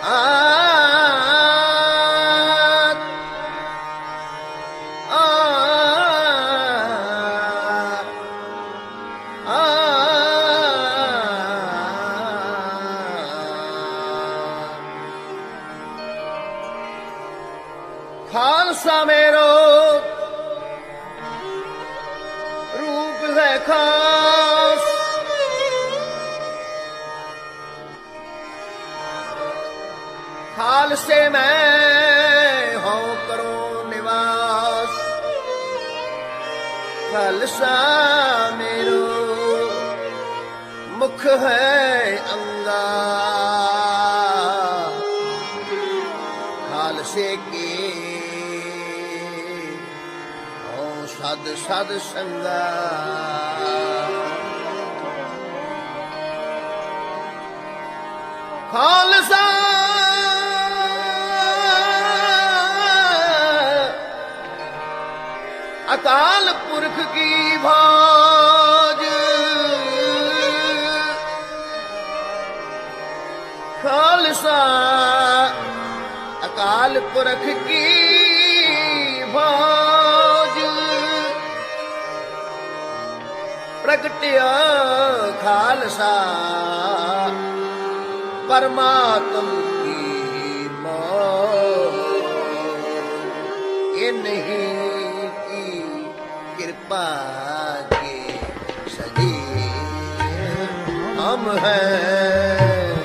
खालसा मेरो रूप है खास, खालसे मैं हूं करूं निवास। खालसा मेरो मुख है अंगा, खालसे की सद सद संगा। खालसा अकाल पुरख की भाज, खालसा अकाल पुरख की भाज। प्रगटिया खालसा परमात्म की मौज, इन्हीं की कृपा के सजी हम हैं।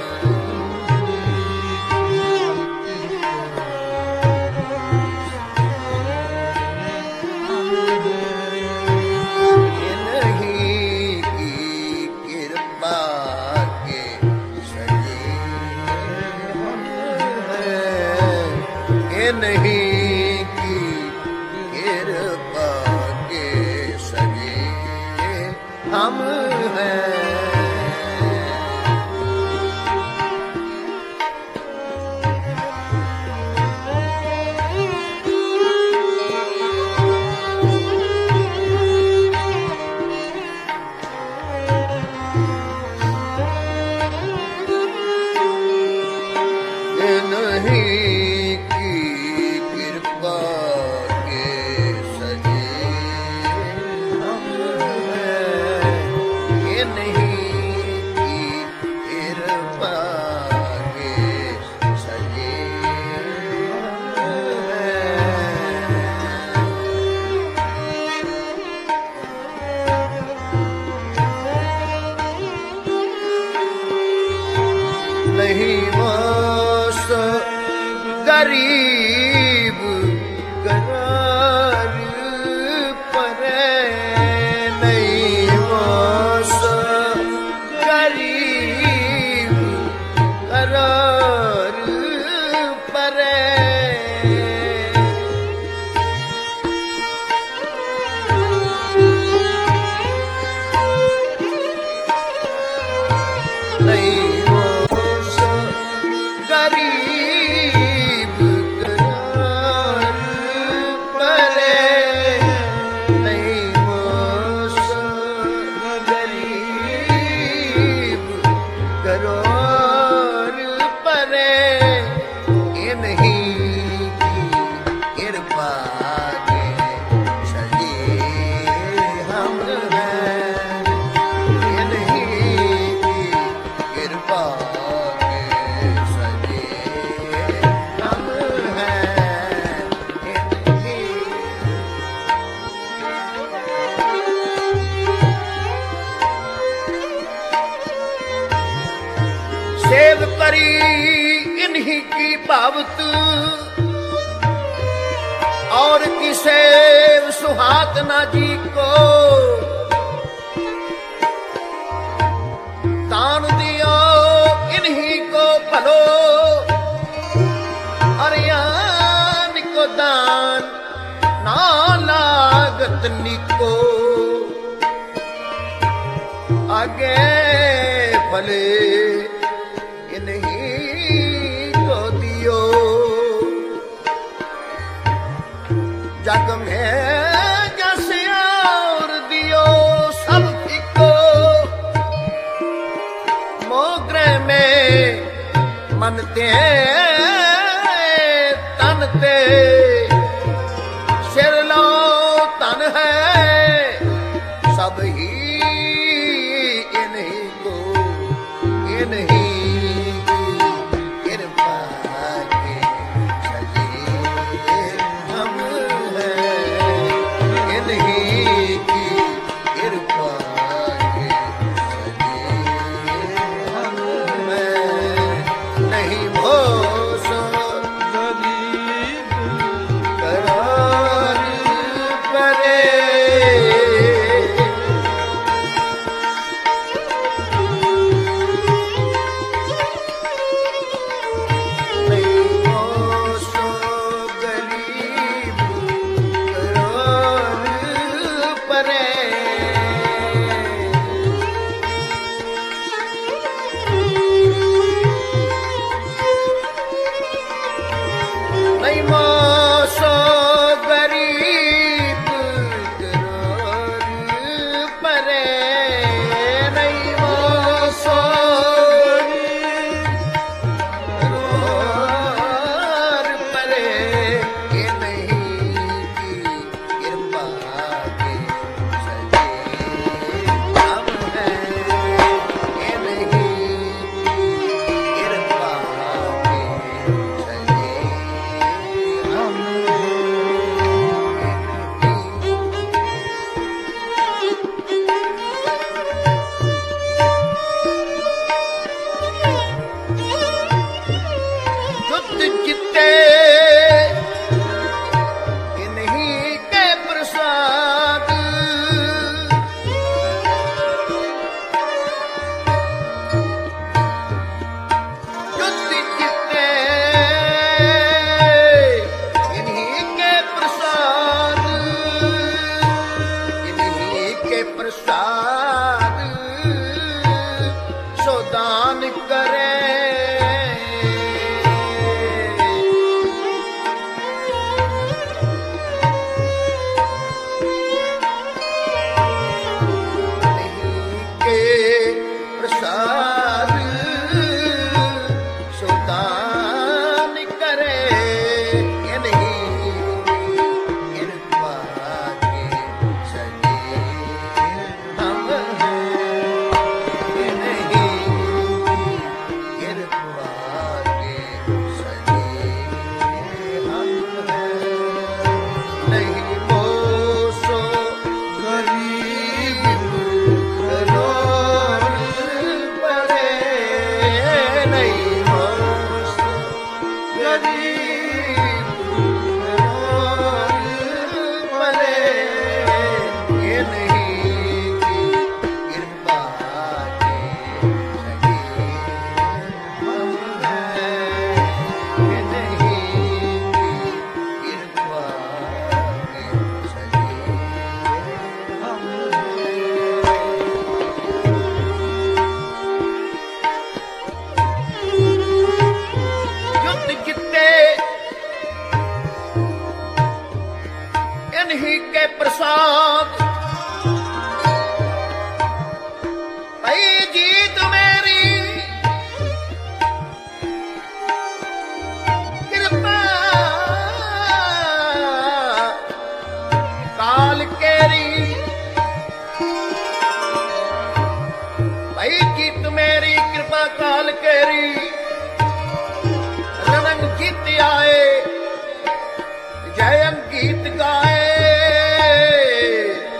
नहीं की कृपा के सगे हम हैं। नहीं वास गरीब करार परे, नहीं वास गरीब करार परे। नहीं गरीब करार परे, नहीं मोस गरीब करार परे। इन्हीं की कृपा के सजे हम हैं, इन्हीं की कृपा सेव करी इन्हीं की पावत, और की सेव सुहात ना जी को। दान दियो इन्हीं को भलो, अरियान को दान ना लागत निको। आगे भले नहीं तो दियो, जग में जैसे और दियो सब फिको। मोगरे में ਮਨ ਤੇ ਤਨ ਤੇ ਸਿਰ ਲੋ ਤਨ ਹੈ ਸਭ ਹੀ ਇਨਹੀ ਕੋ ਇਨਹੀ ਕਿਰਪਾ ਕੇ ਸਜੇ ਹਮ ਹੈ ਇਨਹੀ ਕੀ ਕਿਰਪਾ ਕੇ ਸਜੇ ਹਮ ਹੈ ਨਹੀਂ ਭੋਸ करार परे नहीं हो सो गरीब करार परे नहीं मोसो गरीब करार परे नहीं मोसो करार परे ये नहीं की कृपा के सजे हम हैं ये नहीं की कृपा के सजे हम शुद्ध चित्ते इन्हीं के प्रसाद शुद्ध चित्ते इन्हीं के प्रसाद इन्हीं के प्रसाद सो दान करे के प्रसाद सुदान करे ये नहीं कृपा के सजे हम हैं ये नहीं कृपा के सजे हम हैं नहीं मोसो गरीब करार परे नहीं मोसो गरीब करार परे ये नहीं की कृपा के सजे हम हैं ये नहीं की कृपा के सजे हम युद्ध कित्ते इन्हीं के प्रसाद भई जीत मेरी कृपा काल केरी भई जीत मेरी कृपा काल केरी रणंग जीत आए जय अंकित गाए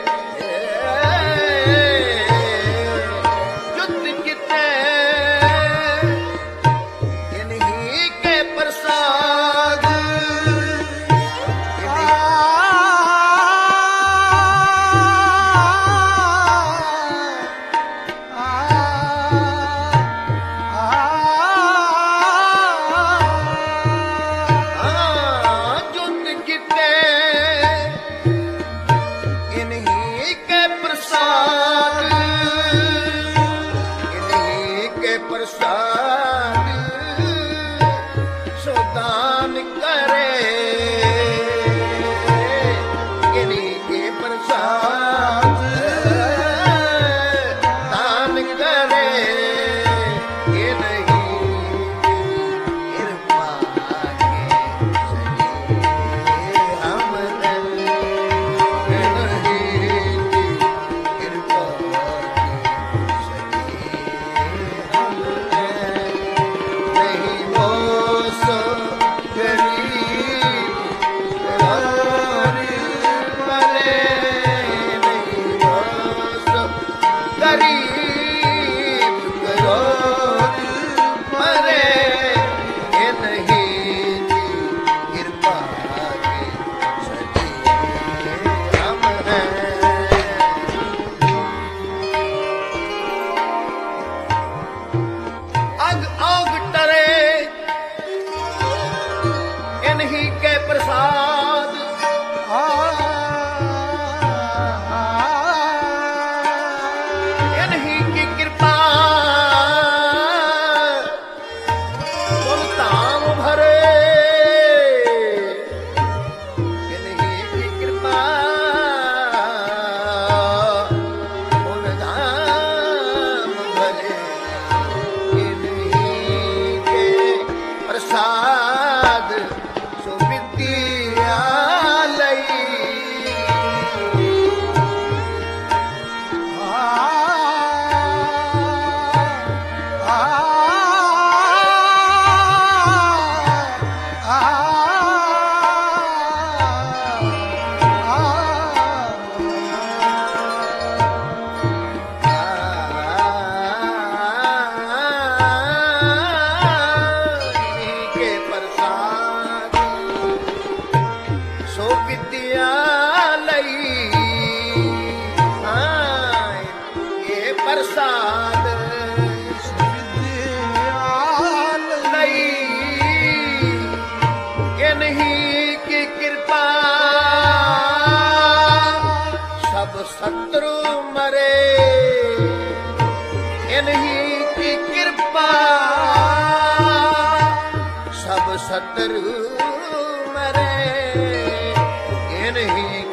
शत्रु मरे इन्हीं की कृपा सब शत्रु मरे इन्हीं